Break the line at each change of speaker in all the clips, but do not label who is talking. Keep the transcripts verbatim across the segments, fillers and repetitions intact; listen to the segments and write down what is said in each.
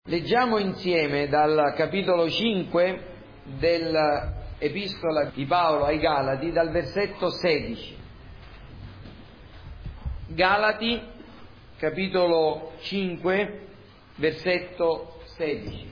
Leggiamo insieme dal capitolo cinque dell'Epistola di Paolo ai Galati, dal versetto sedici. Galati, capitolo cinque, versetto sedici.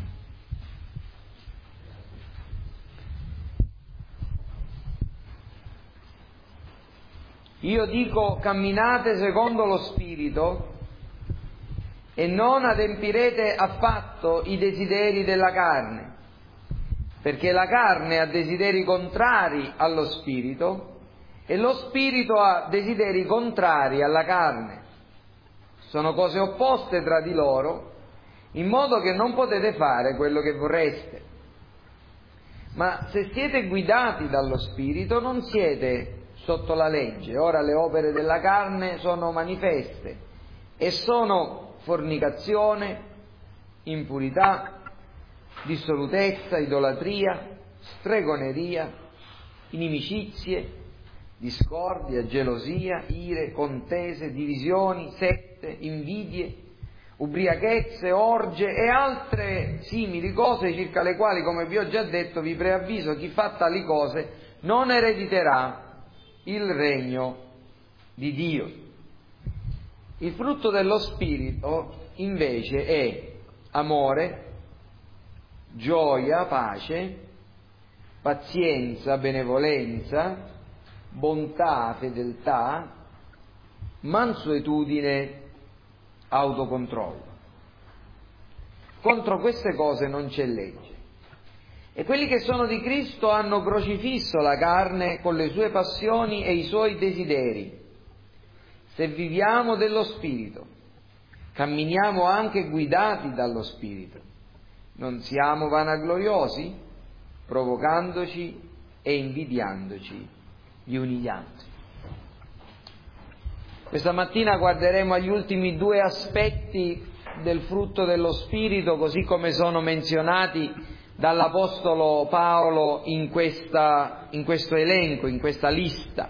Io dico, camminate secondo lo Spirito e non adempirete affatto i desideri della carne, perché la carne ha desideri contrari allo Spirito e lo Spirito ha desideri contrari alla carne. Sono cose opposte tra di loro, in modo che non potete fare quello che vorreste. Ma se siete guidati dallo Spirito non siete sotto la legge. Ora le opere della carne sono manifeste e sono fornicazione, impurità, dissolutezza, idolatria, stregoneria, inimicizie, discordia, gelosia, ire, contese, divisioni, sette, invidie, ubriachezze, orge e altre simili cose, circa le quali, come vi ho già detto, vi preavviso, chi fa tali cose non erediterà il regno di Dio. Il frutto dello Spirito invece è amore, gioia, pace, pazienza, benevolenza, bontà, fedeltà, mansuetudine, autocontrollo. Contro queste cose non c'è legge. E quelli che sono di Cristo hanno crocifisso la carne con le sue passioni e i suoi desideri. Se viviamo dello Spirito, camminiamo anche guidati dallo Spirito. Non siamo vanagloriosi, provocandoci e invidiandoci gli uni gli altri. Questa mattina guarderemo agli ultimi due aspetti del frutto dello Spirito, così come sono menzionati dall'Apostolo Paolo in, questa, in questo elenco, in questa lista.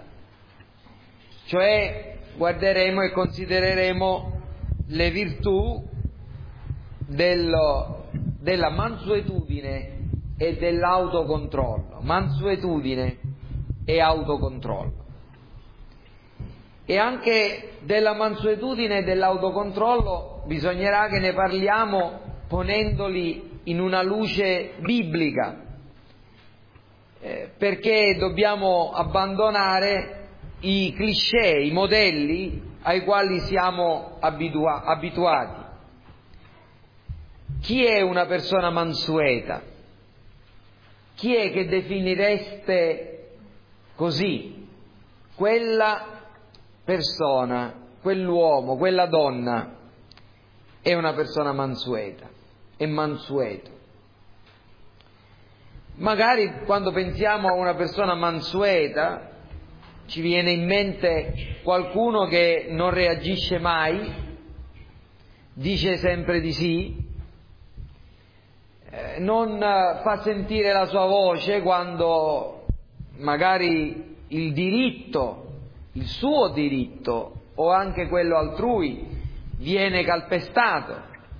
Cioè guarderemo e considereremo le virtù dello, della mansuetudine e dell'autocontrollo. Mansuetudine e autocontrollo. E anche della mansuetudine e dell'autocontrollo bisognerà che ne parliamo ponendoli in una luce biblica, eh, perché dobbiamo abbandonare i cliché, i modelli ai quali siamo abitua- abituati. Chi è una persona mansueta? Chi è che definireste così? Quella persona, quell'uomo, quella donna è una persona mansueta, è mansueto. Magari quando pensiamo a una persona mansueta ci viene in mente qualcuno che non reagisce mai, dice sempre di sì, eh, non fa sentire la sua voce quando magari il diritto, il suo diritto o anche quello altrui viene calpestato.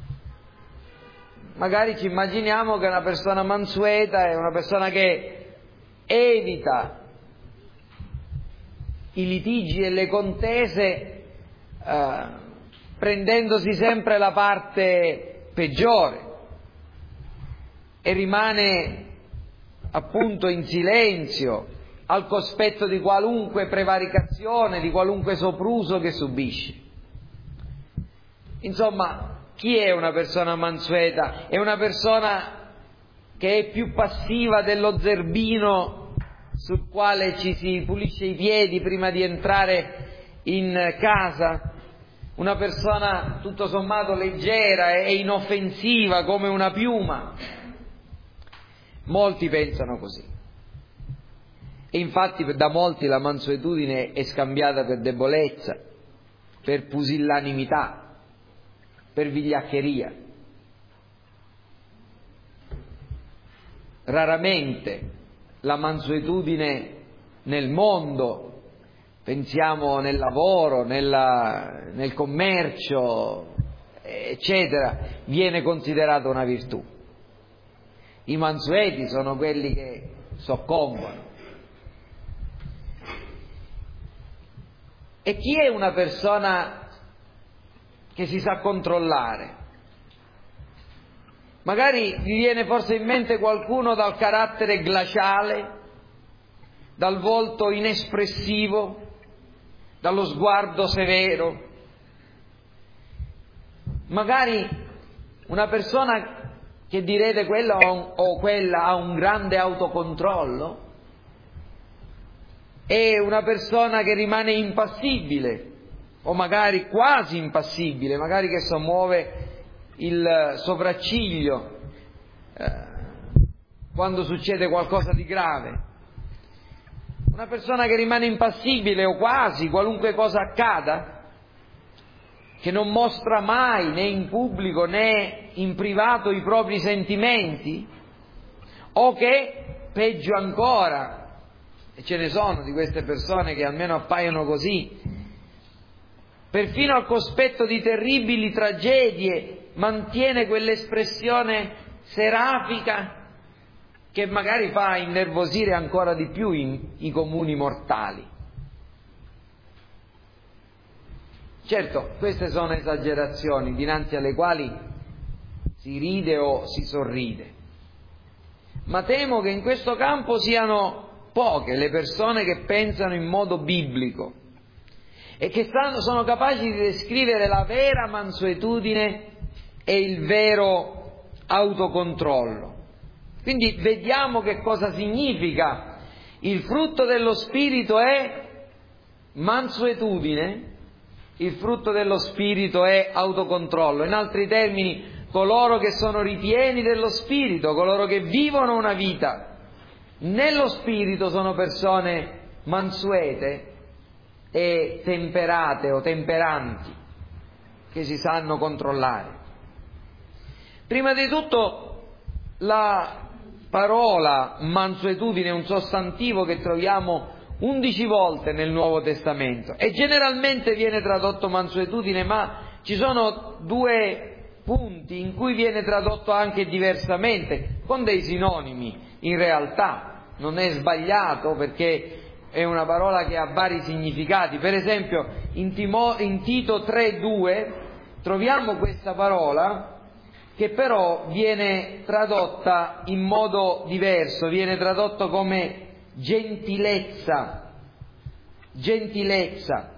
Magari ci immaginiamo che una persona mansueta è una persona che evita i litigi e le contese, eh, prendendosi sempre la parte peggiore e rimane appunto in silenzio al cospetto di qualunque prevaricazione, di qualunque sopruso che subisce. Insomma, chi è una persona mansueta? È una persona che è più passiva dello zerbino sul quale ci si pulisce i piedi prima di entrare in casa, una persona tutto sommato leggera e inoffensiva come una piuma. Molti pensano così. E infatti da molti la mansuetudine è scambiata per debolezza, per pusillanimità, per vigliaccheria. Raramente la mansuetudine nel mondo, pensiamo nel lavoro, nella, nel commercio, eccetera, viene considerata una virtù. I mansueti sono quelli che soccombono. E chi è una persona che si sa controllare? Magari vi viene forse in mente qualcuno dal carattere glaciale, dal volto inespressivo, dallo sguardo severo. Magari una persona che direte quella o quella ha un grande autocontrollo, è una persona che rimane impassibile, o magari quasi impassibile, magari che sommuove il sopracciglio eh, quando succede qualcosa di grave. Una persona che rimane impassibile o quasi, qualunque cosa accada, che non mostra mai né in pubblico né in privato i propri sentimenti, o che, peggio ancora, e ce ne sono di queste persone che almeno appaiono così, perfino al cospetto di terribili tragedie mantiene quell'espressione serafica che magari fa innervosire ancora di più i, i comuni mortali. Certo, queste sono esagerazioni dinanzi alle quali si ride o si sorride, ma temo che in questo campo siano poche le persone che pensano in modo biblico e che stanno, sono capaci di descrivere la vera mansuetudine e il vero autocontrollo. Quindi vediamo che cosa significa. Il frutto dello Spirito è mansuetudine, il frutto dello Spirito è autocontrollo. In altri termini, coloro che sono ripieni dello Spirito, coloro che vivono una vita nello Spirito sono persone mansuete e temperate o temperanti, che si sanno controllare. Prima di tutto, la parola mansuetudine è un sostantivo che troviamo undici volte nel Nuovo Testamento e generalmente viene tradotto mansuetudine, ma ci sono due punti in cui viene tradotto anche diversamente, con dei sinonimi. In realtà non è sbagliato, perché è una parola che ha vari significati. Per esempio in, Timo, in Tito tre due troviamo questa parola che però viene tradotta in modo diverso, viene tradotto come gentilezza, gentilezza.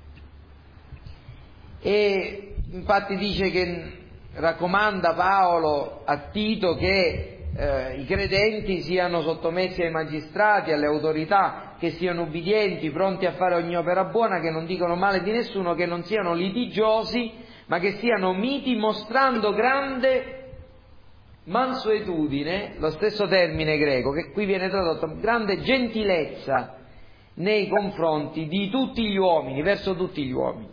E infatti dice che raccomanda Paolo a Tito che eh, i credenti siano sottomessi ai magistrati, alle autorità, che siano ubbidienti, pronti a fare ogni opera buona, che non dicono male di nessuno, che non siano litigiosi, ma che siano miti, mostrando grande mansuetudine, lo stesso termine greco che qui viene tradotto, grande gentilezza nei confronti di tutti gli uomini, verso tutti gli uomini.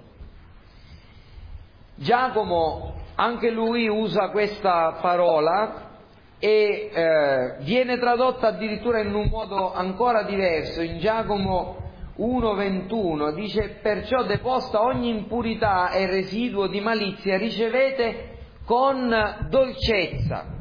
Giacomo anche lui usa questa parola e eh, viene tradotta addirittura in un modo ancora diverso. In Giacomo uno ventuno dice: perciò deposta ogni impurità e residuo di malizia ricevete con dolcezza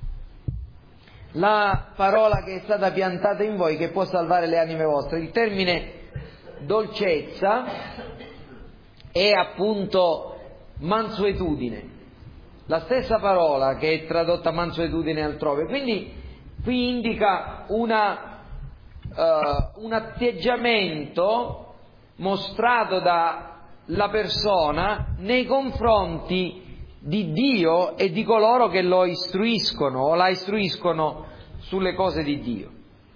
la parola che è stata piantata in voi, che può salvare le anime vostre. Il termine dolcezza è appunto mansuetudine, la stessa parola che è tradotta mansuetudine altrove. Quindi qui indica una Uh, un atteggiamento mostrato dalla persona nei confronti di Dio e di coloro che lo istruiscono o la istruiscono sulle cose di Dio.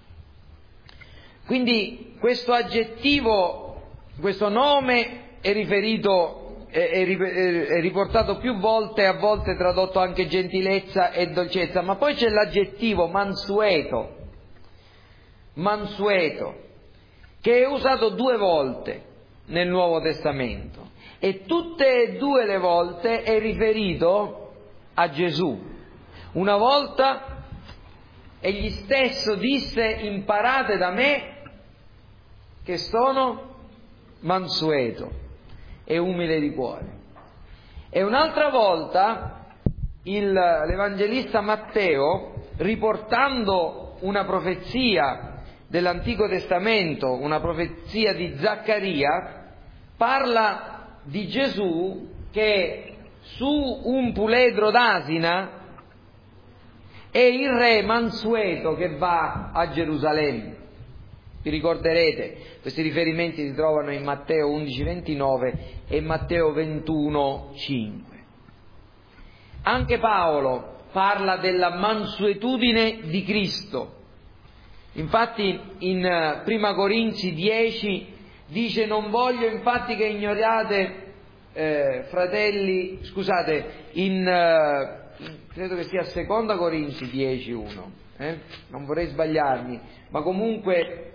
Quindi questo aggettivo, questo nome è riferito, è, è, è riportato più volte, a volte tradotto anche gentilezza e dolcezza, ma poi c'è l'aggettivo mansueto, mansueto, che è usato due volte nel Nuovo Testamento e tutte e due le volte è riferito a Gesù. Una volta egli stesso disse: imparate da me che sono mansueto e umile di cuore. E un'altra volta il, l'Evangelista Matteo, riportando una profezia dell'Antico Testamento, una profezia di Zaccaria, parla di Gesù che su un puledro d'asina è il re mansueto che va a Gerusalemme. Vi ricorderete, questi riferimenti si trovano in Matteo undici ventinove e Matteo ventuno cinque. Anche Paolo parla della mansuetudine di Cristo. Infatti in Prima Corinzi dieci dice: non voglio infatti che ignoriate, eh, fratelli, scusate, in, eh, credo che sia Seconda Corinzi dieci uno, eh? non vorrei sbagliarmi, ma comunque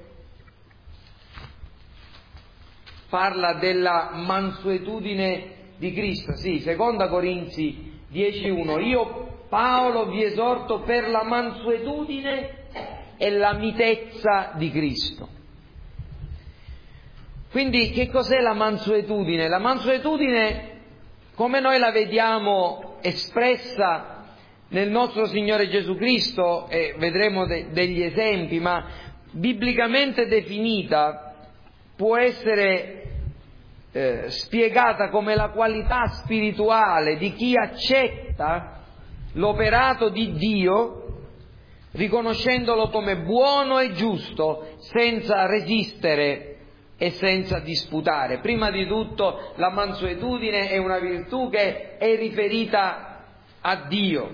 parla della mansuetudine di Cristo. Sì, Seconda Corinzi dieci uno. Io Paolo vi esorto per la mansuetudine e la mitezza di Cristo. Quindi che cos'è la mansuetudine? La mansuetudine, come noi la vediamo espressa nel nostro Signore Gesù Cristo, e vedremo de- degli esempi, ma biblicamente definita, può essere eh, spiegata come la qualità spirituale di chi accetta l'operato di Dio, riconoscendolo come buono e giusto, senza resistere e senza disputare. Prima di tutto la mansuetudine è una virtù che è riferita a Dio.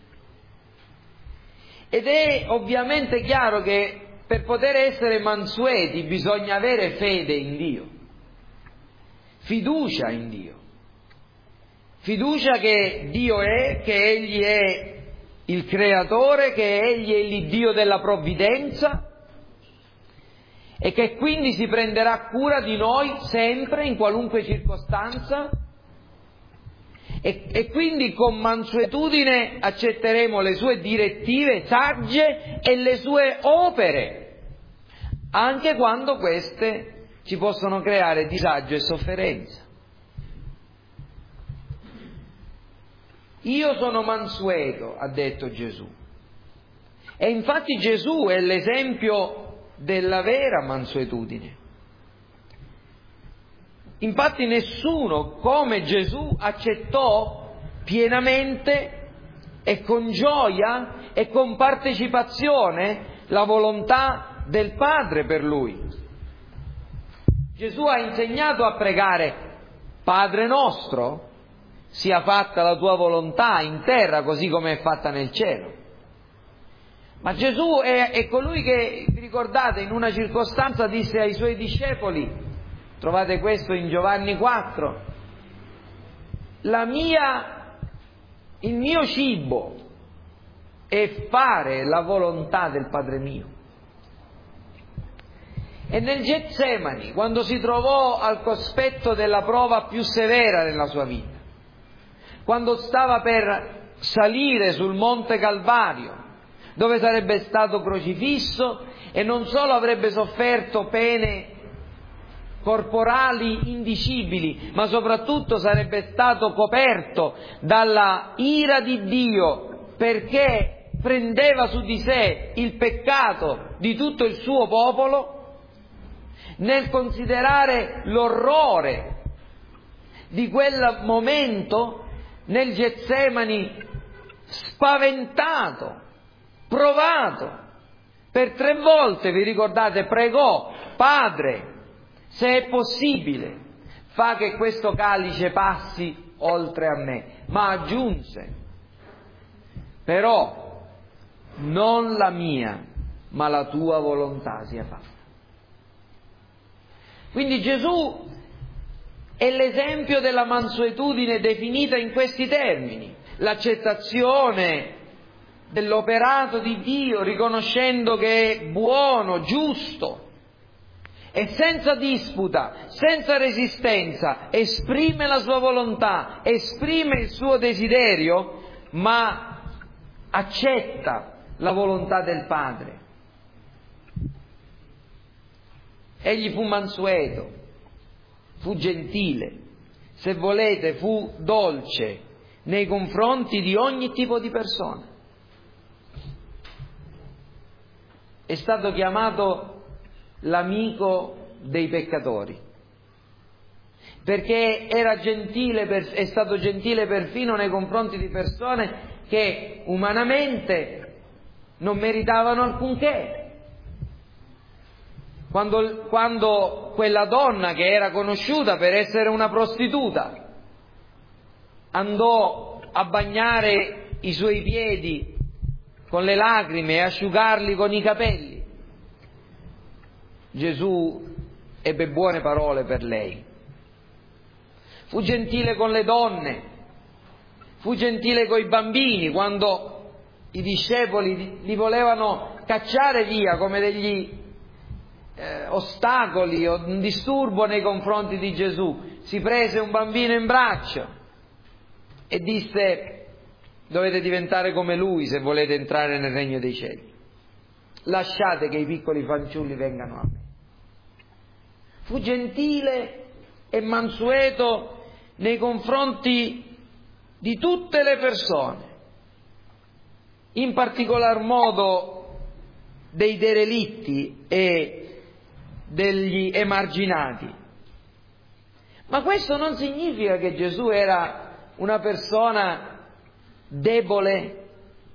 Ed è ovviamente chiaro che per poter essere mansueti bisogna avere fede in Dio, fiducia in Dio, fiducia che Dio è, che Egli è il Creatore, che Egli è il Dio della provvidenza e che quindi si prenderà cura di noi sempre, in qualunque circostanza, e, e quindi con mansuetudine accetteremo le sue direttive sagge e le sue opere, anche quando queste ci possono creare disagio e sofferenza. Io sono mansueto, ha detto Gesù. E infatti Gesù è l'esempio della vera mansuetudine. Infatti nessuno come Gesù accettò pienamente e con gioia e con partecipazione la volontà del Padre per lui. Gesù ha insegnato a pregare: Padre nostro, sia fatta la tua volontà in terra così come è fatta nel cielo. Ma Gesù è, è colui che, vi ricordate, in una circostanza disse ai suoi discepoli, trovate questo in Giovanni quattro, la mia, il mio cibo è fare la volontà del Padre mio. E nel Getsemani, quando si trovò al cospetto della prova più severa della sua vita, quando stava per salire sul Monte Calvario, dove sarebbe stato crocifisso e non solo avrebbe sofferto pene corporali indicibili, ma soprattutto sarebbe stato coperto dalla ira di Dio, perché prendeva su di sé il peccato di tutto il suo popolo. Nel considerare l'orrore di quel momento, nel Getsemani, spaventato, provato, per tre volte, vi ricordate, pregò: Padre, se è possibile, fa che questo calice passi oltre a me. Ma aggiunse: però non la mia, ma la tua volontà sia fatta. Quindi Gesù è l'esempio della mansuetudine definita in questi termini: l'accettazione dell'operato di Dio, riconoscendo che è buono, giusto, e senza disputa, senza resistenza, esprime la sua volontà, esprime il suo desiderio, ma accetta la volontà del Padre. Egli fu mansueto, fu gentile, se volete, fu dolce nei confronti di ogni tipo di persona. È stato chiamato l'amico dei peccatori, perché era gentile, per, è stato gentile perfino nei confronti di persone che umanamente non meritavano alcunché. Quando, quando quella donna, che era conosciuta per essere una prostituta, andò a bagnare i suoi piedi con le lacrime e asciugarli con i capelli, Gesù ebbe buone parole per lei. Fu gentile con le donne, fu gentile con i bambini quando i discepoli li volevano cacciare via come degli eh, ostacoli o un disturbo nei confronti di Gesù. Si prese un bambino in braccio e disse: dovete diventare come lui se volete entrare nel regno dei cieli. Lasciate che i piccoli fanciulli vengano a me. Fu gentile e mansueto nei confronti di tutte le persone, in particolar modo dei derelitti e degli emarginati. Ma questo non significa che Gesù era una persona debole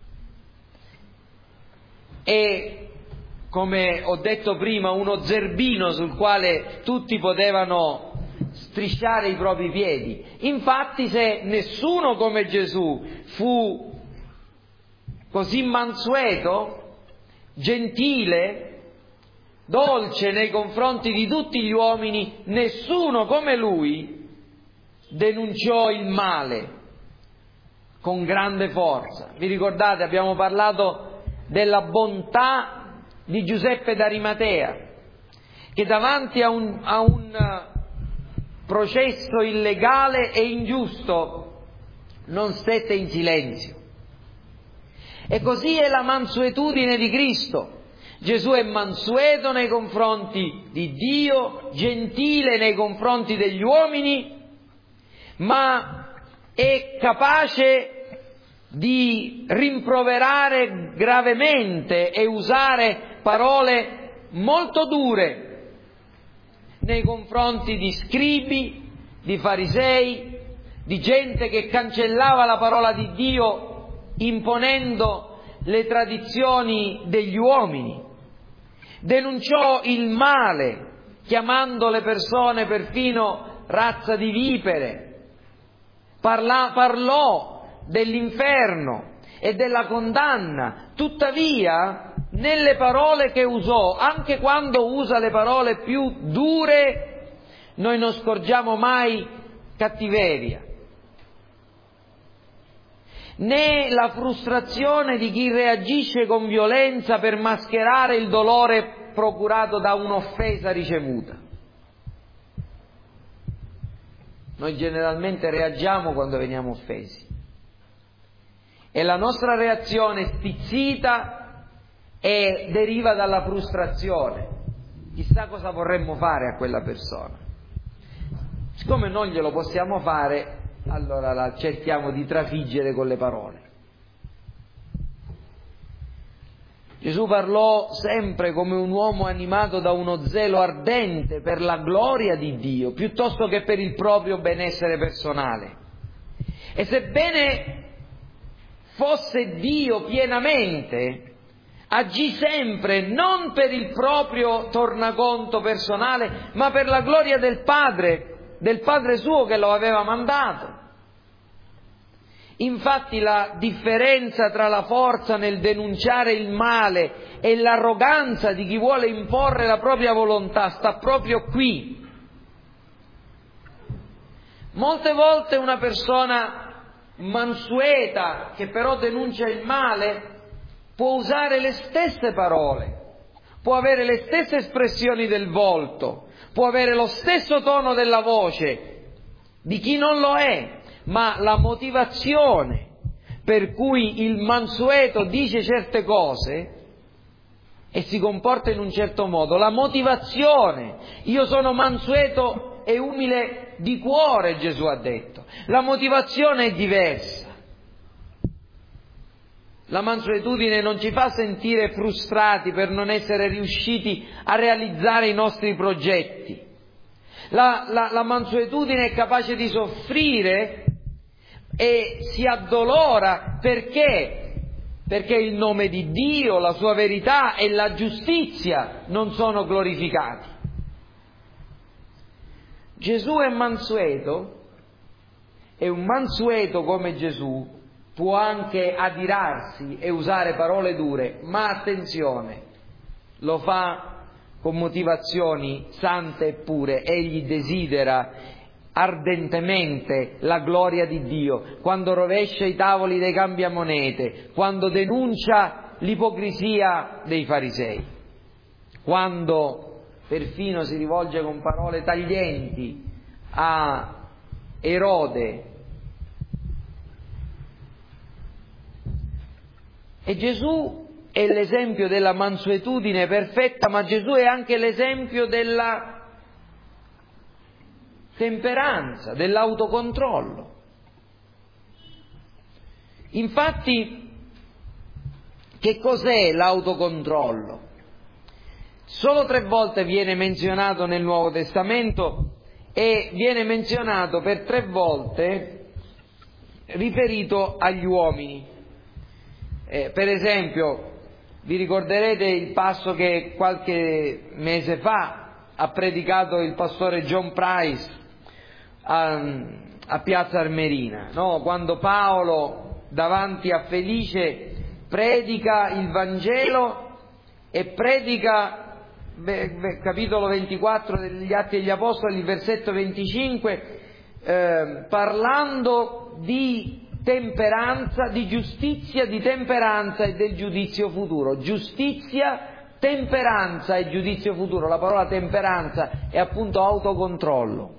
e, come ho detto prima, uno zerbino sul quale tutti potevano strisciare i propri piedi. Infatti, se nessuno come Gesù fu così mansueto, gentile, dolce nei confronti di tutti gli uomini, nessuno come lui denunciò il male con grande forza. Vi ricordate, abbiamo parlato della bontà di Giuseppe d'Arimatea, che davanti a un, a un processo illegale e ingiusto non stette in silenzio. E così è la mansuetudine di Cristo. Gesù è mansueto nei confronti di Dio, gentile nei confronti degli uomini, ma è capace di rimproverare gravemente e usare parole molto dure nei confronti di scribi, di farisei, di gente che cancellava la parola di Dio imponendo le tradizioni degli uomini. Denunciò il male, chiamando le persone perfino razza di vipere. Parla, parlò dell'inferno e della condanna. Tuttavia, nelle parole che usò, anche quando usa le parole più dure, noi non scorgiamo mai cattiveria, né la frustrazione di chi reagisce con violenza per mascherare il dolore procurato da un'offesa ricevuta. Noi generalmente reagiamo quando veniamo offesi e la nostra reazione è stizzita e deriva dalla frustrazione. Chissà cosa vorremmo fare a quella persona. Siccome non glielo possiamo fare, allora la cerchiamo di trafiggere con le parole. Gesù parlò sempre come un uomo animato da uno zelo ardente per la gloria di Dio, piuttosto che per il proprio benessere personale. E sebbene fosse Dio pienamente, agì sempre non per il proprio tornaconto personale, ma per la gloria del Padre, del Padre suo che lo aveva mandato. Infatti la differenza tra la forza nel denunciare il male e l'arroganza di chi vuole imporre la propria volontà sta proprio qui. Molte volte una persona mansueta, che però denuncia il male, può usare le stesse parole, può avere le stesse espressioni del volto, può avere lo stesso tono della voce di chi non lo è, ma la motivazione per cui il mansueto dice certe cose e si comporta in un certo modo, la motivazione, io sono mansueto e umile di cuore, Gesù ha detto. La motivazione è diversa. La mansuetudine non ci fa sentire frustrati per non essere riusciti a realizzare i nostri progetti. La, la, la mansuetudine è capace di soffrire e si addolora perché? Perché il nome di Dio, la sua verità e la giustizia non sono glorificati. Gesù è mansueto e un mansueto come Gesù può anche adirarsi e usare parole dure, ma attenzione, lo fa con motivazioni sante e pure. Egli desidera ardentemente la gloria di Dio, quando rovescia i tavoli dei cambiamonete, quando denuncia l'ipocrisia dei farisei, quando perfino si rivolge con parole taglienti a Erode. E Gesù è l'esempio della mansuetudine perfetta, ma Gesù è anche l'esempio della temperanza, dell'autocontrollo. Infatti, che cos'è l'autocontrollo? Solo tre volte viene menzionato nel Nuovo Testamento e viene menzionato per tre volte riferito agli uomini. Eh, per esempio, vi ricorderete il passo che qualche mese fa ha predicato il pastore John Price a, a Piazza Armerina, no? Quando Paolo davanti a Felice predica il Vangelo e predica, beh, beh, capitolo ventiquattro degli Atti degli Apostoli, il versetto venticinque, eh, parlando di temperanza, di giustizia, di temperanza e del giudizio futuro. Giustizia, temperanza e giudizio futuro. La parola temperanza è appunto autocontrollo.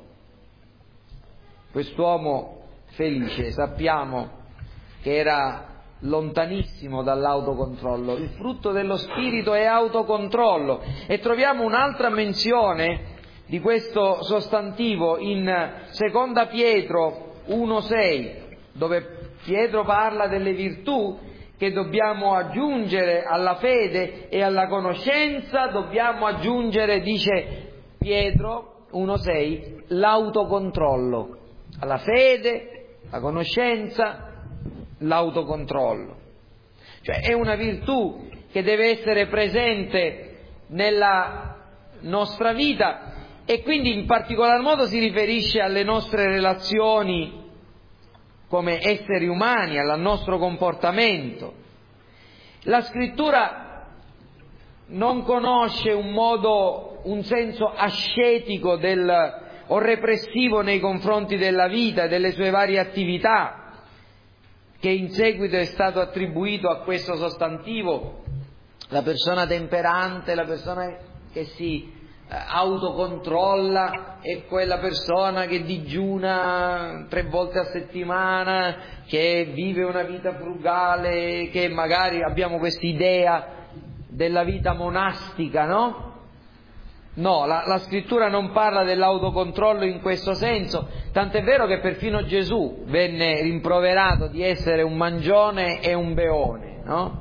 Quest'uomo Felice sappiamo che era lontanissimo dall'autocontrollo. Il frutto dello spirito è autocontrollo, e troviamo un'altra menzione di questo sostantivo in seconda Pietro uno sei, dove Pietro parla delle virtù che dobbiamo aggiungere alla fede e alla conoscenza. Dobbiamo aggiungere, dice Pietro uno sei, l'autocontrollo. Alla fede, la conoscenza, l'autocontrollo. Cioè è una virtù che deve essere presente nella nostra vita, e quindi in particolar modo si riferisce alle nostre relazioni come esseri umani, al nostro comportamento. La Scrittura non conosce un modo, un senso ascetico del, o repressivo nei confronti della vita e delle sue varie attività, che in seguito è stato attribuito a questo sostantivo. La persona temperante, la persona che si autocontrolla è quella persona che digiuna tre volte a settimana, che vive una vita frugale, che magari abbiamo quest'idea della vita monastica, no? No, la, la Scrittura non parla dell'autocontrollo in questo senso, tant'è vero che perfino Gesù venne rimproverato di essere un mangione e un beone, no?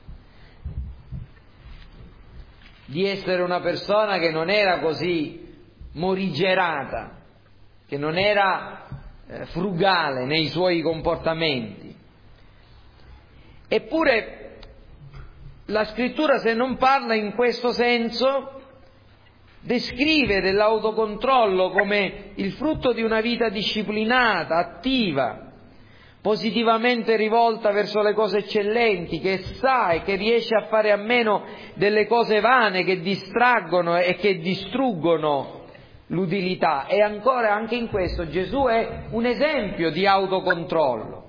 Di essere una persona che non era così morigerata, che non era eh, frugale nei suoi comportamenti. Eppure la Scrittura, se non parla in questo senso, descrive dell'autocontrollo come il frutto di una vita disciplinata, attiva, positivamente rivolta verso le cose eccellenti, che sa e che riesce a fare a meno delle cose vane che distraggono e che distruggono l'utilità. E ancora, anche in questo Gesù è un esempio di autocontrollo.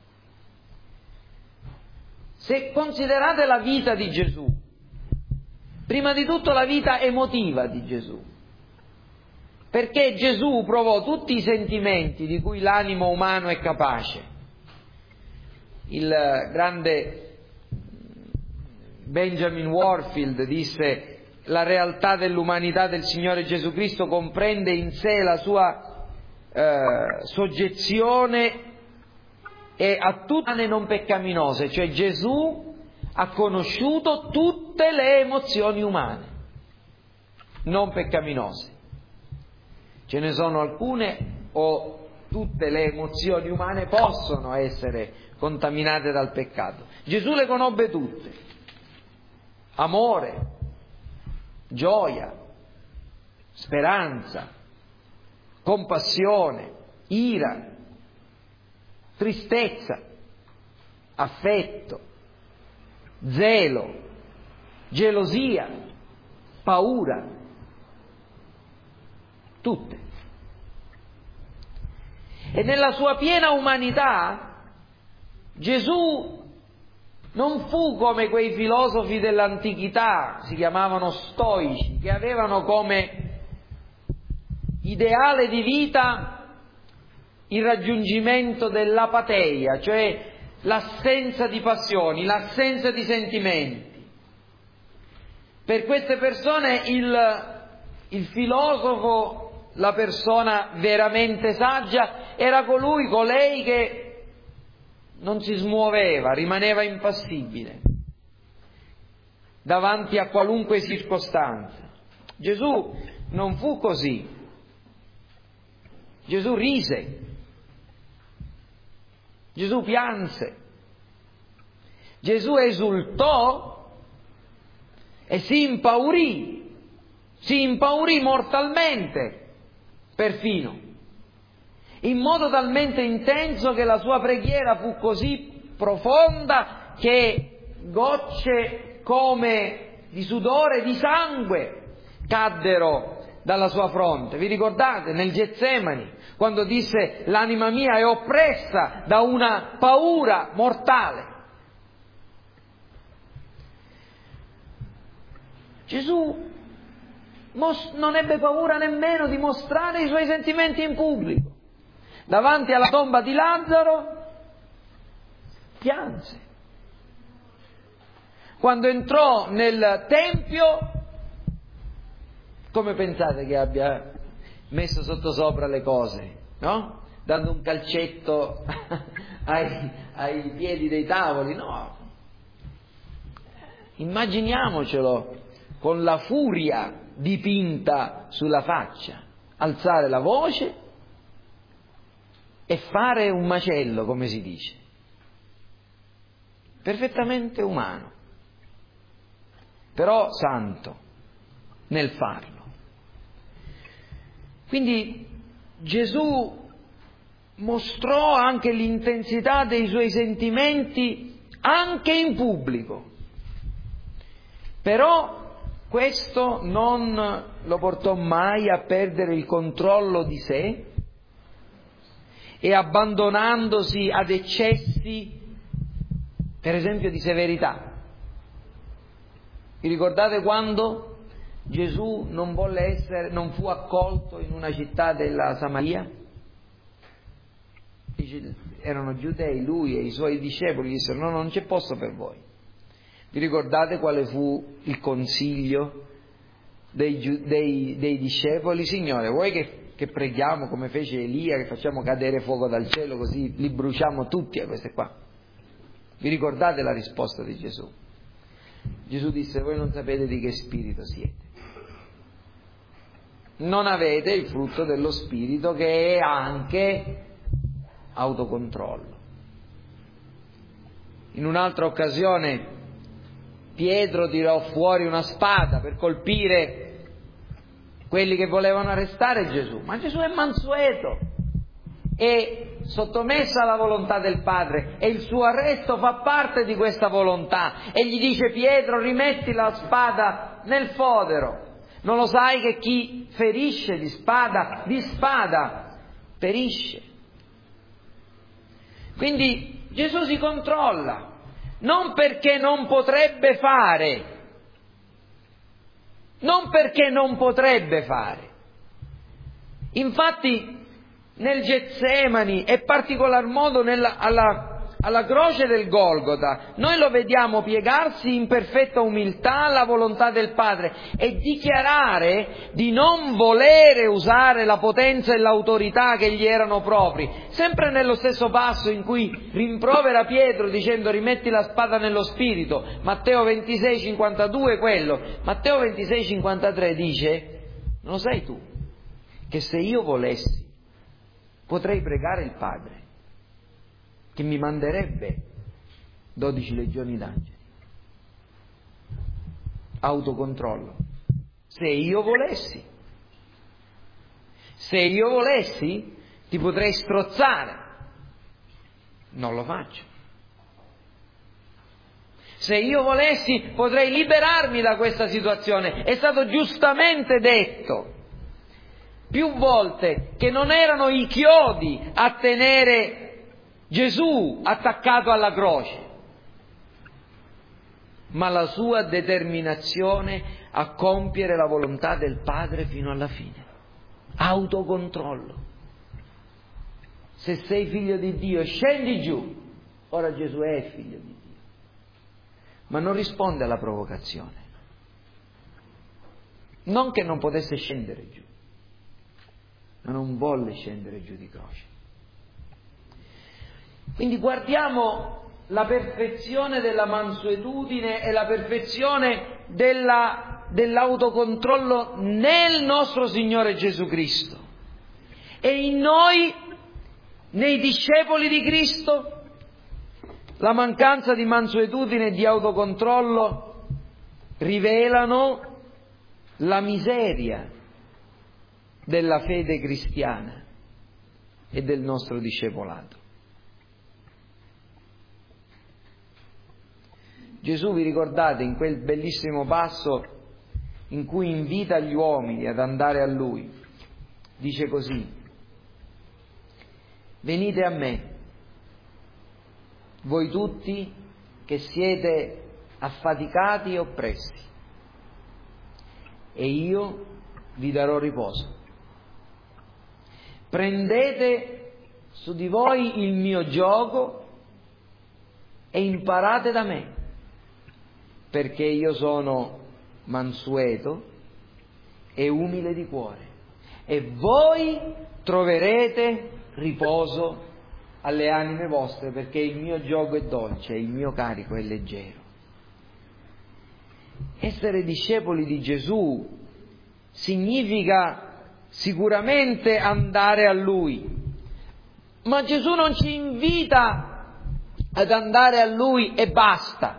Se considerate la vita di Gesù, prima di tutto la vita emotiva di Gesù, perché Gesù provò tutti i sentimenti di cui l'animo umano è capace. Il grande Benjamin Warfield disse: la realtà dell'umanità del Signore Gesù Cristo comprende in sé la sua eh, soggezione e a tutte le non peccaminose, cioè Gesù ha conosciuto tutte le emozioni umane non peccaminose. Ce ne sono alcune o tutte le emozioni umane possono essere contaminate dal peccato. Gesù le conobbe tutte: amore, gioia, speranza, compassione, ira, tristezza, affetto, zelo, gelosia, paura, tutte. E nella sua piena umanità Gesù non fu come quei filosofi dell'antichità, si chiamavano stoici, che avevano come ideale di vita il raggiungimento dell'apateia, cioè l'assenza di passioni, l'assenza di sentimenti. Per queste persone il, il filosofo, la persona veramente saggia, era colui, colei che non si smuoveva, rimaneva impassibile davanti a qualunque circostanza. Gesù non fu così. Gesù rise, Gesù pianse, Gesù esultò e si impaurì, si impaurì mortalmente perfino, in modo talmente intenso che la sua preghiera fu così profonda che gocce come di sudore, di sangue caddero dalla sua fronte. Vi ricordate nel Getsemani, quando disse: l'anima mia è oppressa da una paura mortale? Gesù non ebbe paura nemmeno di mostrare i suoi sentimenti in pubblico. Davanti alla tomba di Lazzaro pianse. Quando entrò nel Tempio, come pensate che abbia messo sottosopra le cose? No? Dando un calcetto ai, ai piedi dei tavoli? No. Immaginiamocelo con la furia dipinta sulla faccia, alzare la voce e fare un macello, come si dice, perfettamente umano, però santo nel farlo. Quindi Gesù mostrò anche l'intensità dei suoi sentimenti anche in pubblico, però questo non lo portò mai a perdere il controllo di sé e abbandonandosi ad eccessi, per esempio, di severità. Vi ricordate quando Gesù non volle essere, non fu accolto in una città della Samaria? Erano giudei, lui e i suoi discepoli dissero: no, non c'è posto per voi. Vi ricordate quale fu il consiglio dei, dei, dei discepoli? Signore, vuoi che, che preghiamo come fece Elia, che facciamo cadere fuoco dal cielo così li bruciamo tutti a queste qua? Vi ricordate la risposta di Gesù? Gesù disse: voi non sapete di che spirito siete. Non avete il frutto dello spirito, che è anche autocontrollo. In un'altra occasione Pietro tirò fuori una spada per colpire quelli che volevano arrestare Gesù, ma Gesù è mansueto, è sottomesso alla volontà del Padre e il suo arresto fa parte di questa volontà. E gli dice: Pietro, rimetti la spada nel fodero, non lo sai che chi ferisce di spada, di spada perisce? Quindi Gesù si controlla, non perché non potrebbe fare, non perché non potrebbe fare. Infatti nel Getsemani e particolar modo nella, alla alla croce del Golgota, noi lo vediamo piegarsi in perfetta umiltà alla volontà del Padre e dichiarare di non volere usare la potenza e l'autorità che gli erano propri, sempre nello stesso passo in cui rimprovera Pietro dicendo rimetti la spada nello spirito, Matteo ventisei cinquantadue quello, Matteo ventisei cinquantatré dice, non lo sai tu, che se io volessi potrei pregare il Padre che mi manderebbe dodici legioni d'angeli. Autocontrollo. Se io volessi, se io volessi, ti potrei strozzare. Non lo faccio. Se io volessi, potrei liberarmi da questa situazione. È stato giustamente detto più volte che non erano i chiodi a tenere Gesù attaccato alla croce, ma la sua determinazione a compiere la volontà del Padre fino alla fine. Autocontrollo. Se sei figlio di Dio, scendi giù. Ora Gesù è figlio di Dio, ma non risponde alla provocazione. Non che non potesse scendere giù, ma non volle scendere giù di croce. Quindi guardiamo la perfezione della mansuetudine e la perfezione della, dell'autocontrollo nel nostro Signore Gesù Cristo. E in noi, nei discepoli di Cristo, la mancanza di mansuetudine e di autocontrollo rivelano la miseria della fede cristiana e del nostro discepolato. Gesù, vi ricordate, in quel bellissimo passo in cui invita gli uomini ad andare a Lui, dice così: venite a me, voi tutti che siete affaticati e oppressi, e io vi darò riposo. Prendete su di voi il mio giogo e imparate da me, perché io sono mansueto e umile di cuore, e voi troverete riposo alle anime vostre, perché il mio giogo è dolce e il mio carico è leggero. Essere discepoli di Gesù significa sicuramente andare a Lui, ma Gesù non ci invita ad andare a Lui e basta.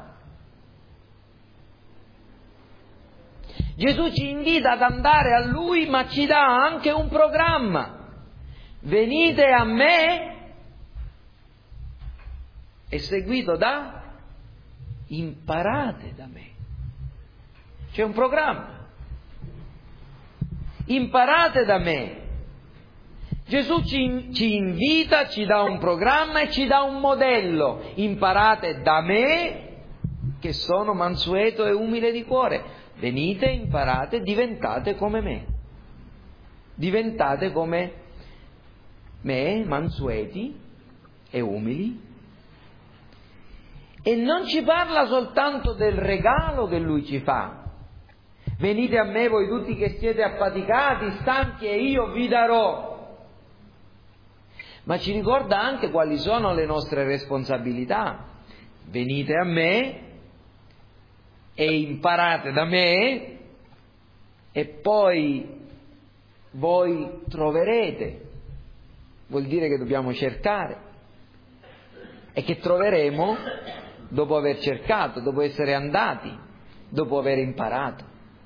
Gesù ci invita ad andare a Lui, ma ci dà anche un programma. Venite a me, è seguito da imparate da me. C'è un programma. Imparate da me. Gesù ci, ci invita, ci dà un programma e ci dà un modello. Imparate da me, che sono mansueto e umile di cuore. Venite, imparate, diventate come me. Diventate come me, mansueti e umili. E non ci parla soltanto del regalo che Lui ci fa. Venite a me voi tutti che siete affaticati, stanchi, e io vi darò. Ma ci ricorda anche quali sono le nostre responsabilità. Venite a me e imparate da me, e poi voi troverete. Vuol dire che dobbiamo cercare, e che troveremo dopo aver cercato, dopo essere andati, dopo aver imparato.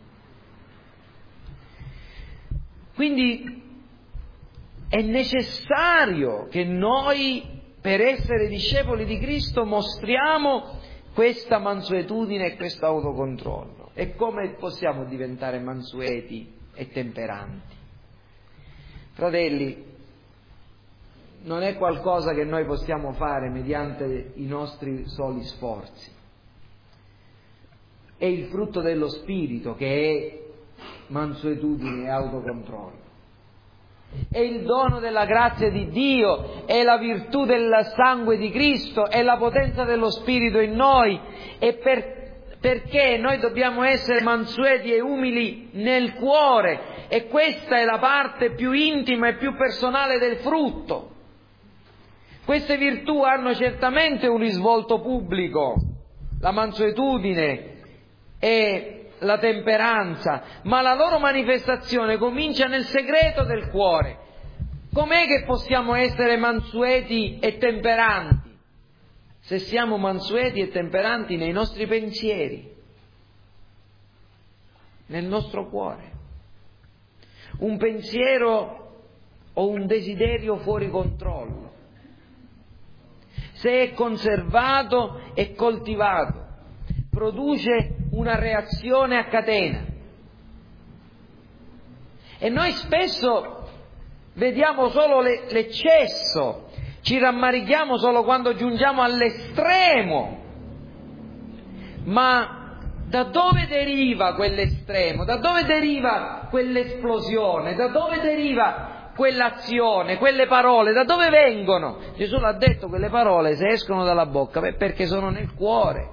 Quindi è necessario che noi, per essere discepoli di Cristo, mostriamo questa mansuetudine e questo autocontrollo. E come possiamo diventare mansueti e temperanti? Fratelli, non è qualcosa che noi possiamo fare mediante i nostri soli sforzi. È il frutto dello Spirito che è mansuetudine e autocontrollo. è il dono della grazia di Dio, è la virtù del sangue di Cristo, è la potenza dello Spirito in noi, e per, perché noi dobbiamo essere mansueti e umili nel cuore, e questa è la parte più intima e più personale del frutto. Queste virtù hanno certamente un risvolto pubblico, la mansuetudine e la temperanza, ma la loro manifestazione comincia nel segreto del cuore. Com'è che possiamo essere mansueti e temperanti? Se siamo mansueti e temperanti nei nostri pensieri, nel nostro cuore. Un pensiero o un desiderio fuori controllo, se è conservato e coltivato, produce una reazione a catena. E noi spesso vediamo solo le, l'eccesso, ci rammarichiamo solo quando giungiamo all'estremo. Ma da dove deriva quell'estremo? Da dove deriva quell'esplosione? Da dove deriva quell'azione, quelle parole? Da dove vengono? Gesù l'ha detto, quelle parole se escono dalla bocca perché sono nel cuore.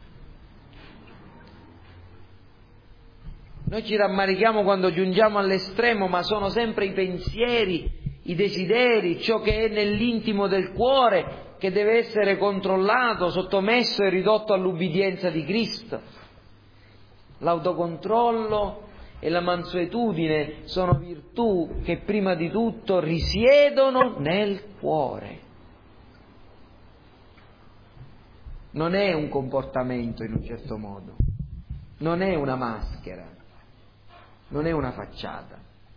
Noi ci rammarichiamo quando giungiamo all'estremo, ma sono sempre i pensieri, i desideri, ciò che è nell'intimo del cuore che deve essere controllato, sottomesso e ridotto all'ubbidienza di Cristo. L'autocontrollo e la mansuetudine sono virtù che prima di tutto risiedono nel cuore. Non è un comportamento in un certo modo, non è una maschera, non è una facciata.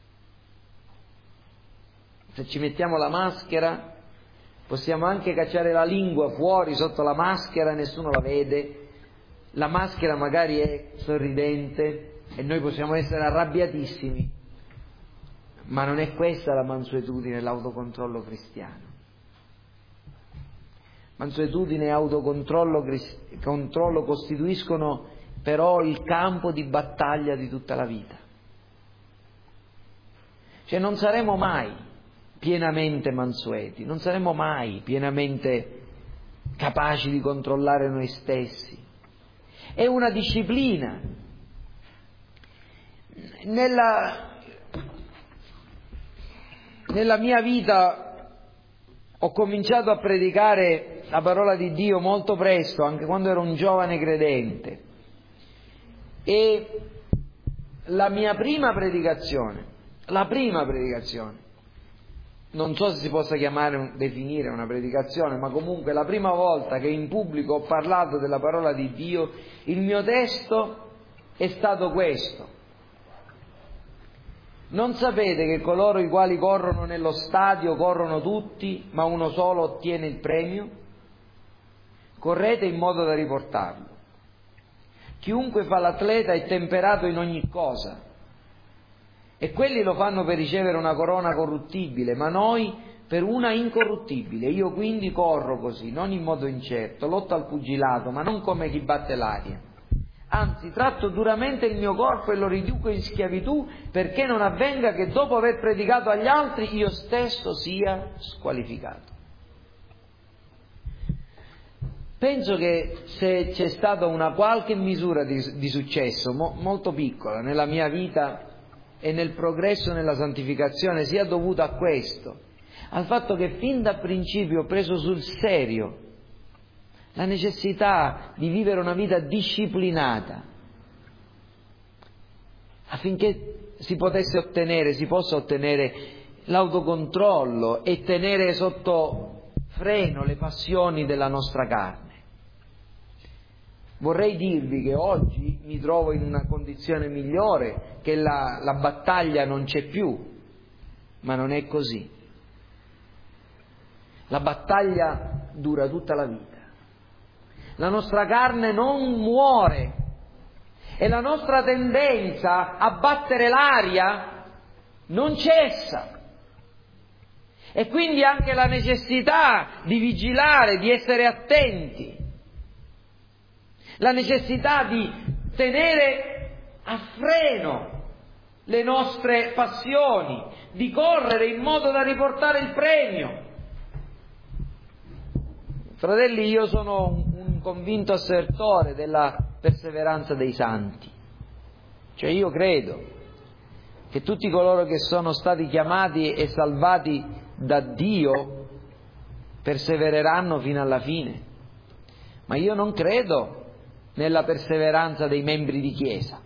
Se ci mettiamo la maschera, possiamo anche cacciare la lingua fuori sotto la maschera e nessuno la vede. La maschera magari è sorridente e noi possiamo essere arrabbiatissimi, ma non è questa la mansuetudine e l'autocontrollo cristiano. Mansuetudine e autocontrollo controllo costituiscono però il campo di battaglia di tutta la vita. Cioè non saremo mai pienamente mansueti, non saremo mai pienamente capaci di controllare noi stessi. È una disciplina. Nella, nella mia vita ho cominciato a predicare la parola di Dio molto presto, anche quando ero un giovane credente. E la mia prima predicazione, la prima predicazione, non so se si possa chiamare, definire una predicazione, ma comunque la prima volta che in pubblico ho parlato della parola di Dio, il mio testo è stato questo: non sapete che coloro i quali corrono nello stadio corrono tutti, ma uno solo ottiene il premio? Correte in modo da riportarlo. Chiunque fa l'atleta è temperato in ogni cosa, e quelli lo fanno per ricevere una corona corruttibile, ma noi per una incorruttibile. Io quindi corro così, non in modo incerto, lotto al pugilato, ma non come chi batte l'aria. Anzi, tratto duramente il mio corpo e lo riduco in schiavitù, perché non avvenga che dopo aver predicato agli altri io stesso sia squalificato. Penso che se c'è stata una qualche misura di, di successo, mo, molto piccola, nella mia vita e nel progresso nella santificazione, sia dovuta a questo, al fatto che fin da principio ho preso sul serio la necessità di vivere una vita disciplinata affinché si potesse ottenere, si possa ottenere l'autocontrollo e tenere sotto freno le passioni della nostra carne. Vorrei dirvi che oggi mi trovo in una condizione migliore, che la, la battaglia non c'è più, ma non è così. La battaglia dura tutta la vita. La nostra carne non muore e la nostra tendenza a battere l'aria non cessa. E quindi anche la necessità di vigilare, di essere attenti, la necessità di tenere a freno le nostre passioni, di correre in modo da riportare il premio. Fratelli, io sono un, un convinto assertore della perseveranza dei santi. Cioè io credo che tutti coloro che sono stati chiamati e salvati da Dio persevereranno fino alla fine. Ma io non credo nella perseveranza dei membri di chiesa.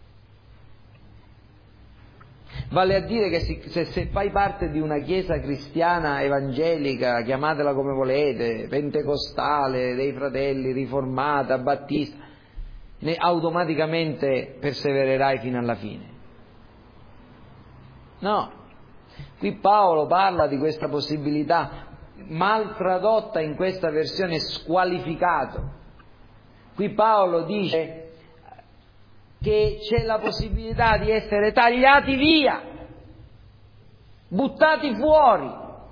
Vale a dire che se, se fai parte di una chiesa cristiana evangelica, chiamatela come volete, pentecostale, dei fratelli, riformata, battista, ne automaticamente persevererai fino alla fine. No, qui Paolo parla di questa possibilità, mal tradotta in questa versione squalificato. Qui Paolo dice che c'è la possibilità di essere tagliati via, buttati fuori.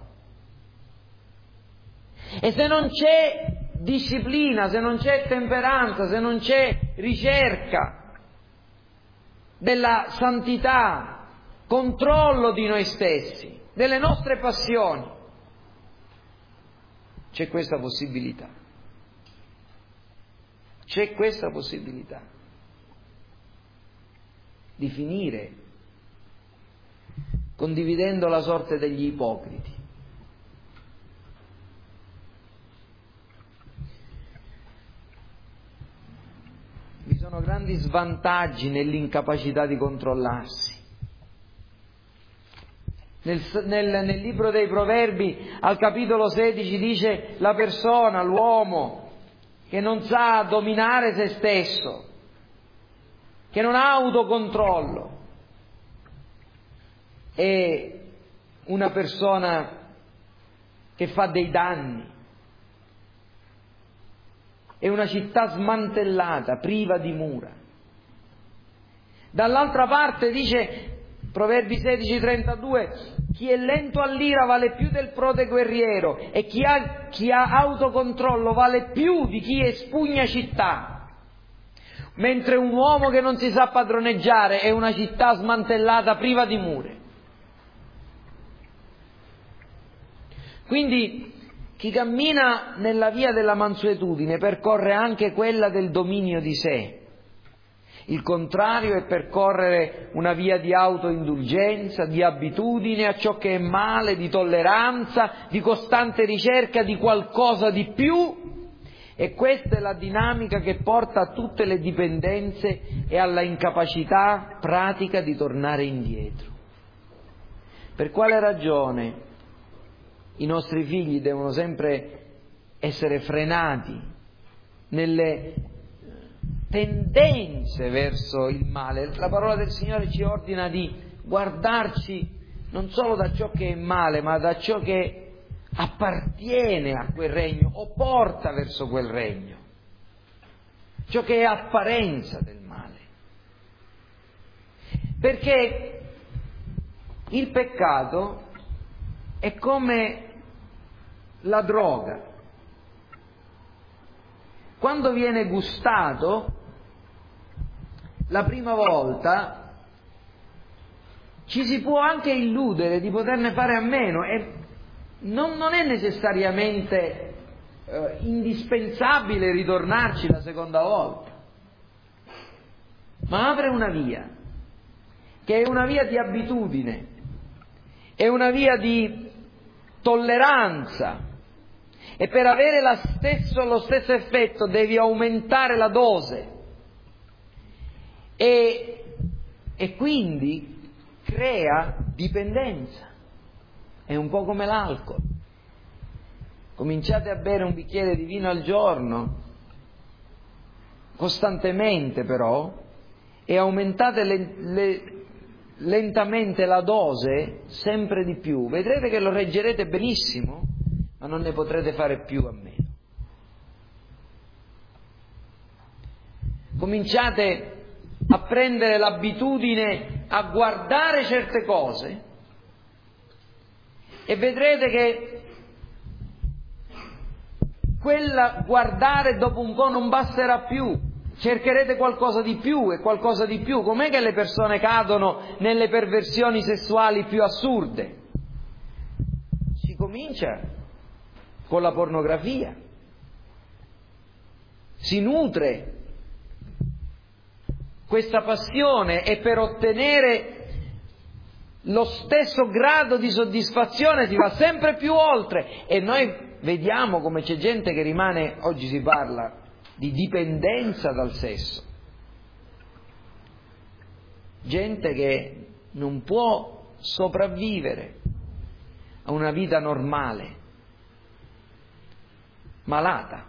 E se non c'è disciplina, se non c'è temperanza, se non c'è ricerca della santità, controllo di noi stessi, delle nostre passioni, c'è questa possibilità. C'è questa possibilità di finire condividendo la sorte degli ipocriti. Vi sono grandi svantaggi nell'incapacità di controllarsi. Nel, nel, nel libro dei Proverbi, al capitolo sedici, dice la persona, l'uomo, che non sa dominare se stesso, che non ha autocontrollo, è una persona che fa dei danni, è una città smantellata, priva di mura. Dall'altra parte dice, Proverbi sedici trentadue, chi è lento all'ira vale più del prode guerriero e chi ha, chi ha autocontrollo vale più di chi espugna città. Mentre un uomo che non si sa padroneggiare è una città smantellata priva di mura. Quindi chi cammina nella via della mansuetudine percorre anche quella del dominio di sé. Il contrario è percorrere una via di autoindulgenza, di abitudine a ciò che è male, di tolleranza, di costante ricerca di qualcosa di più. E questa è la dinamica che porta a tutte le dipendenze e alla incapacità pratica di tornare indietro. Per quale ragione i nostri figli devono sempre essere frenati nelle tendenze verso il male? La parola del Signore ci ordina di guardarci non solo da ciò che è male, ma da ciò che appartiene a quel regno o porta verso quel regno, ciò che è apparenza del male. Perché il peccato è come la droga. Quando viene gustato la prima volta ci si può anche illudere di poterne fare a meno e non, non è necessariamente eh, indispensabile ritornarci la seconda volta, ma apre una via che è una via di abitudine, è una via di tolleranza, e per avere la stesso, lo stesso effetto devi aumentare la dose e, e quindi crea dipendenza. È un po' come l'alcol. Cominciate a bere un bicchiere di vino al giorno, costantemente però, e aumentate le, le, lentamente la dose sempre di più. Vedrete che lo reggerete benissimo, ma non ne potrete fare più a meno. Cominciate a prendere l'abitudine a guardare certe cose e vedrete che quella guardare dopo un po' non basterà più, cercherete qualcosa di più e qualcosa di più. Com'è che le persone cadono nelle perversioni sessuali più assurde? Si comincia con la pornografia, si nutre questa passione e per ottenere lo stesso grado di soddisfazione si va sempre più oltre, e noi vediamo come c'è gente che rimane, oggi si parla di dipendenza dal sesso, gente che non può sopravvivere a una vita normale, malata.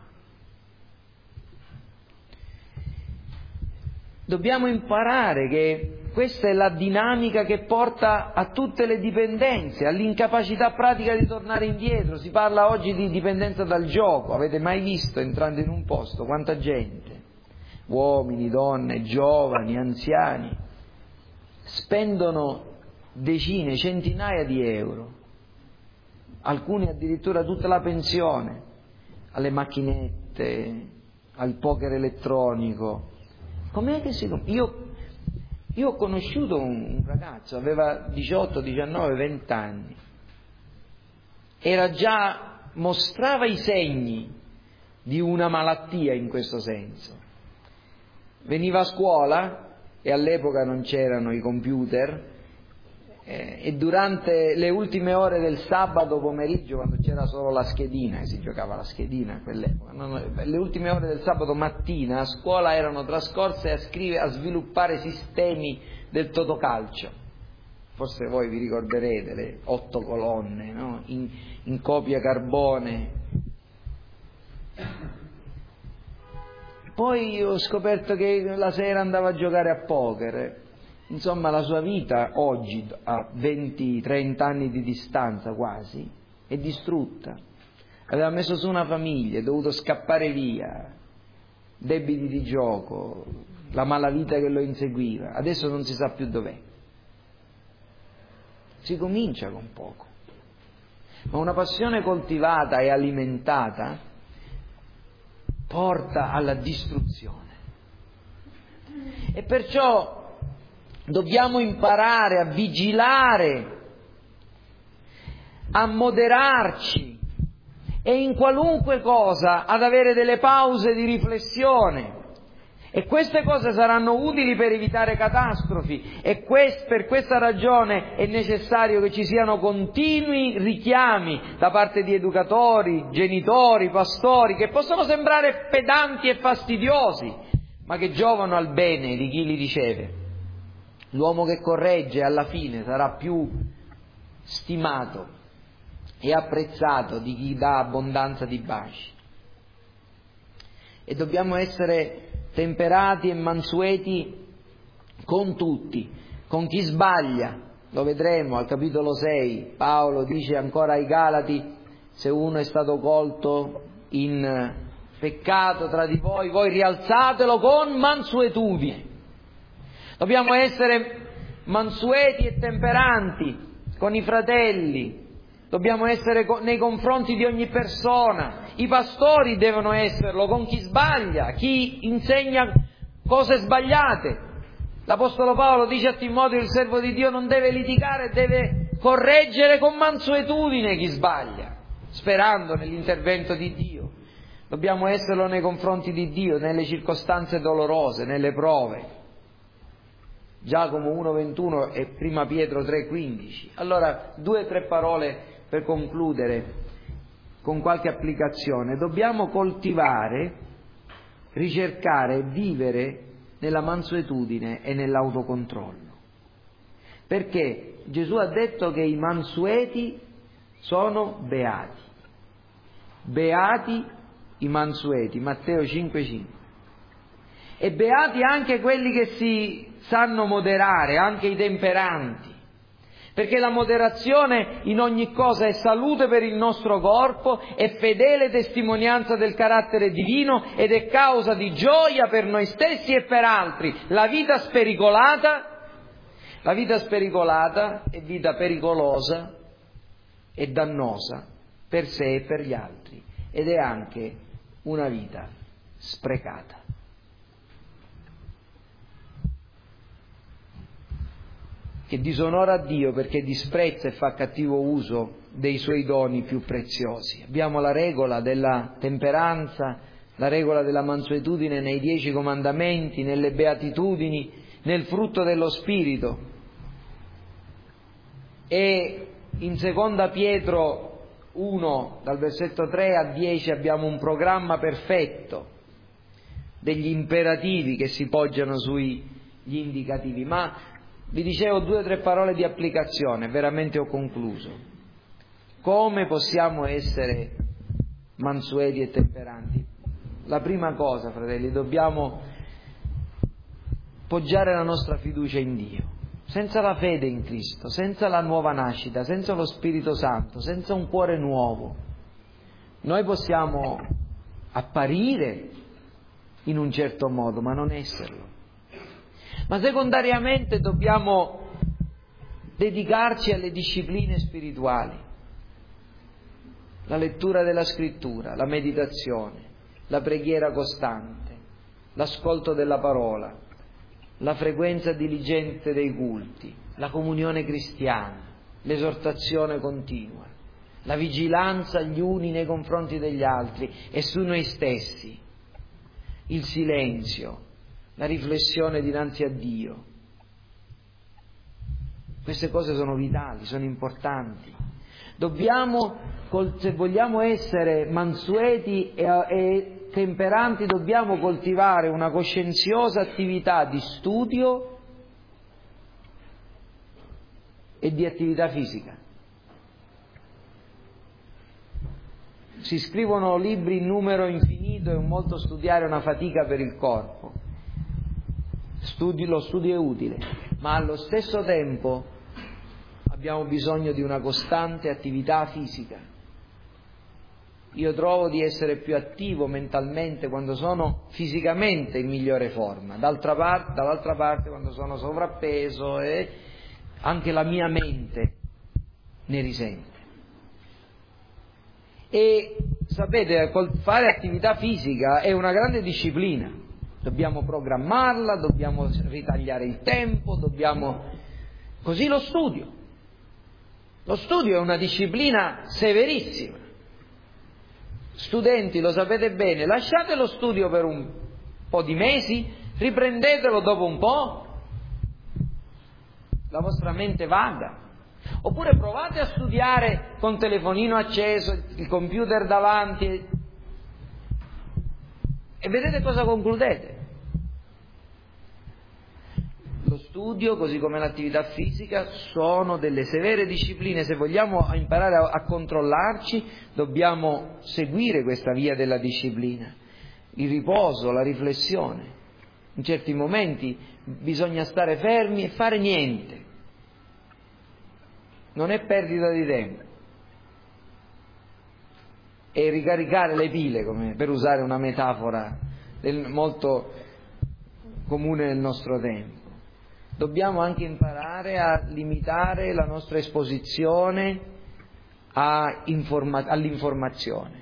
Dobbiamo imparare che questa è la dinamica che porta a tutte le dipendenze, all'incapacità pratica di tornare indietro. Si parla oggi di dipendenza dal gioco. Avete mai visto, entrando in un posto, quanta gente, uomini, donne, giovani, anziani, spendono decine, centinaia di euro, alcuni addirittura tutta la pensione, alle macchinette, al poker elettronico. Com'è che si... Io, io ho conosciuto un, un ragazzo, aveva diciotto, diciannove, venti anni, era già, mostrava i segni di una malattia in questo senso. Veniva a scuola, e all'epoca non c'erano i computer, eh, e durante le ultime ore del sabato pomeriggio, quando c'era solo la schedina, si giocava la schedina a quell'epoca, no, no, le ultime ore del sabato mattina a scuola erano trascorse a scrivere, a sviluppare sistemi del totocalcio. Forse voi vi ricorderete le otto colonne, no? in, in copia carbone. Poi ho scoperto che la sera andava a giocare a poker. Insomma, la sua vita oggi, a venti trenta anni di distanza quasi, è distrutta. Aveva messo su una famiglia, è dovuto scappare via, debiti di gioco, la malavita che lo inseguiva. Adesso non si sa più dov'è. Si comincia con poco. Ma una passione coltivata e alimentata porta alla distruzione. E perciò dobbiamo imparare a vigilare, a moderarci e in qualunque cosa ad avere delle pause di riflessione. E queste cose saranno utili per evitare catastrofi, e quest, per questa ragione è necessario che ci siano continui richiami da parte di educatori, genitori, pastori, che possono sembrare pedanti e fastidiosi, ma che giovano al bene di chi li riceve. L'uomo che corregge alla fine sarà più stimato e apprezzato di chi dà abbondanza di baci. E dobbiamo essere temperati e mansueti con tutti, con chi sbaglia. Lo vedremo al capitolo sei, Paolo dice ancora ai Galati: se uno è stato colto in peccato tra di voi, voi rialzatelo con mansuetudine. Dobbiamo essere mansueti e temperanti con i fratelli, dobbiamo essere nei confronti di ogni persona. I pastori devono esserlo con chi sbaglia, chi insegna cose sbagliate. L'Apostolo Paolo dice a Timoteo, il servo di Dio non deve litigare, deve correggere con mansuetudine chi sbaglia, sperando nell'intervento di Dio. Dobbiamo esserlo nei confronti di Dio, nelle circostanze dolorose, nelle prove. Giacomo uno ventuno e prima Pietro tre quindici. Allora, due o tre parole per concludere con qualche applicazione. Dobbiamo coltivare, ricercare e vivere nella mansuetudine e nell'autocontrollo. Perché Gesù ha detto che i mansueti sono beati. Beati i mansueti, Matteo cinque cinque. E beati anche quelli che si sanno moderare, anche i temperanti, perché la moderazione in ogni cosa è salute per il nostro corpo, è fedele testimonianza del carattere divino ed è causa di gioia per noi stessi e per altri. La vita spericolata, la vita spericolata è vita pericolosa e dannosa per sé e per gli altri, ed è anche una vita sprecata. che disonora Dio perché disprezza e fa cattivo uso dei suoi doni più preziosi. Abbiamo la regola della temperanza, la regola della mansuetudine nei dieci comandamenti, nelle beatitudini, nel frutto dello Spirito. E in seconda Pietro uno, dal versetto tre a dieci, abbiamo un programma perfetto degli imperativi che si poggiano sugli indicativi. Ma vi dicevo due o tre parole di applicazione, veramente ho concluso. Come possiamo essere mansueti e temperanti? La prima cosa, fratelli, dobbiamo poggiare la nostra fiducia in Dio. Senza la fede in Cristo, senza la nuova nascita, senza lo Spirito Santo, senza un cuore nuovo, noi possiamo apparire in un certo modo, ma non esserlo. Ma secondariamente dobbiamo dedicarci alle discipline spirituali, la lettura della Scrittura, la meditazione, la preghiera costante, l'ascolto della parola, la frequenza diligente dei culti, la comunione cristiana, l'esortazione continua, la vigilanza gli uni nei confronti degli altri e su noi stessi, il silenzio, la riflessione dinanzi a Dio. Queste cose sono vitali, sono importanti. Dobbiamo, se vogliamo essere mansueti e, e temperanti, dobbiamo coltivare una coscienziosa attività di studio e di attività fisica. Si scrivono libri in numero infinito e molto studiare è una fatica per il corpo. Studi, lo studio è utile, ma allo stesso tempo abbiamo bisogno di una costante attività fisica. Io trovo di essere più attivo mentalmente quando sono fisicamente in migliore forma, d'altra parte, dall'altra parte quando sono sovrappeso e anche la mia mente ne risente. E sapete, fare attività fisica è una grande disciplina, dobbiamo programmarla, dobbiamo ritagliare il tempo, dobbiamo... Così lo studio. Lo studio è una disciplina severissima. Studenti, lo sapete bene, lasciate lo studio per un po' di mesi, riprendetelo dopo un po', la vostra mente vaga. Oppure provate a studiare con telefonino acceso, il computer davanti e, e vedete cosa concludete. Lo studio, così come l'attività fisica, sono delle severe discipline. Se vogliamo imparare a, a controllarci, dobbiamo seguire questa via della disciplina. Il riposo, la riflessione. In certi momenti bisogna stare fermi e fare niente. Non è perdita di tempo. E ricaricare le pile, come per usare una metafora del, molto comune nel nostro tempo. Dobbiamo anche imparare a limitare la nostra esposizione a informa- all'informazione.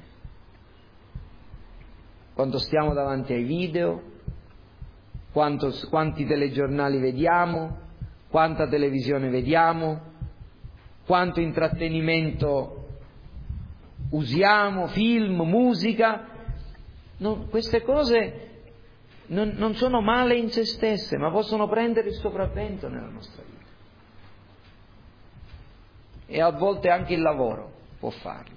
Quando stiamo davanti ai video, quanto, quanti telegiornali vediamo, quanta televisione vediamo, quanto intrattenimento usiamo, film, musica. Non, queste cose non, non sono male in se stesse, ma possono prendere il sopravvento nella nostra vita. E a volte anche il lavoro può farlo.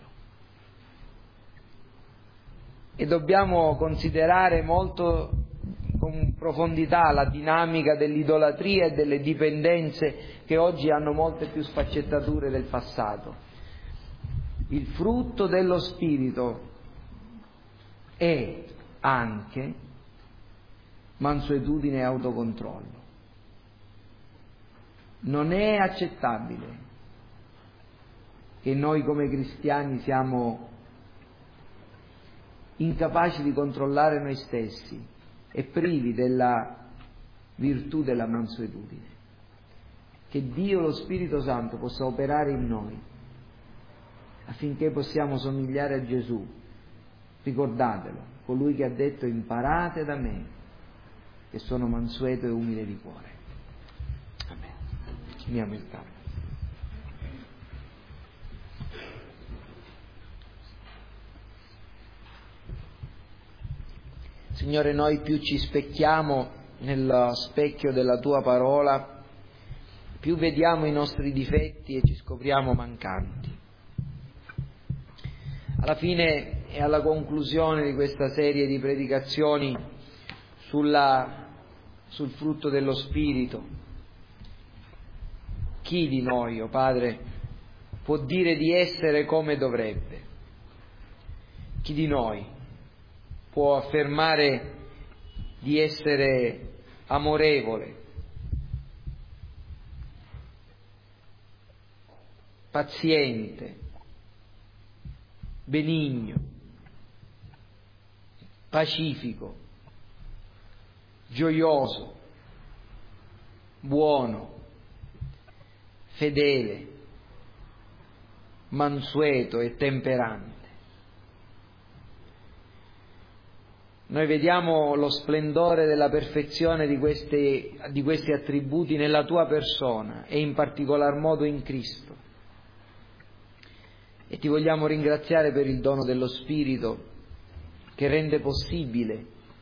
E dobbiamo considerare molto con profondità la dinamica dell'idolatria e delle dipendenze che oggi hanno molte più sfaccettature del passato. Il frutto dello Spirito è anche mansuetudine e autocontrollo. Non è accettabile che noi come cristiani siamo incapaci di controllare noi stessi e privi della virtù della mansuetudine. Che Dio, lo Spirito Santo, possa operare in noi affinché possiamo somigliare a Gesù. Ricordatelo, colui che ha detto: imparate da me, che sono mansueto e umile di cuore. Amen. Uniamo il capo. Signore, noi più ci specchiamo nello specchio della Tua parola, più vediamo i nostri difetti e ci scopriamo mancanti. Alla fine e alla conclusione di questa serie di predicazioni sulla, sul frutto dello Spirito, chi di noi, o oh Padre, può dire di essere come dovrebbe? Chi di noi può affermare di essere amorevole, paziente, benigno, pacifico, gioioso, buono, fedele, mansueto e temperante? Noi vediamo lo splendore della perfezione di questi, di questi attributi nella Tua persona e in particolar modo in Cristo. E Ti vogliamo ringraziare per il dono dello Spirito che rende possibile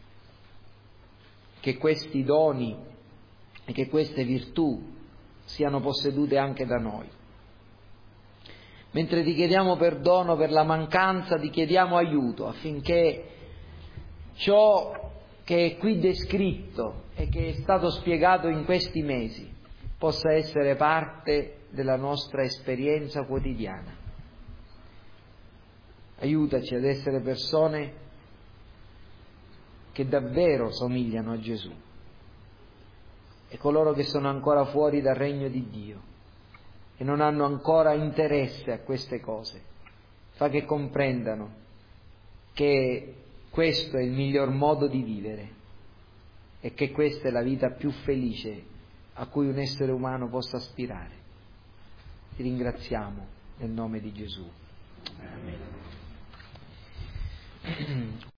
che questi doni e che queste virtù siano possedute anche da noi. Mentre Ti chiediamo perdono per la mancanza, Ti chiediamo aiuto affinché ciò che è qui descritto e che è stato spiegato in questi mesi possa essere parte della nostra esperienza quotidiana. Aiutaci ad essere persone che davvero somigliano a Gesù, e coloro che sono ancora fuori dal regno di Dio e non hanno ancora interesse a queste cose, fa che comprendano che questo è il miglior modo di vivere e che questa è la vita più felice a cui un essere umano possa aspirare. Ti ringraziamo nel nome di Gesù. Amen.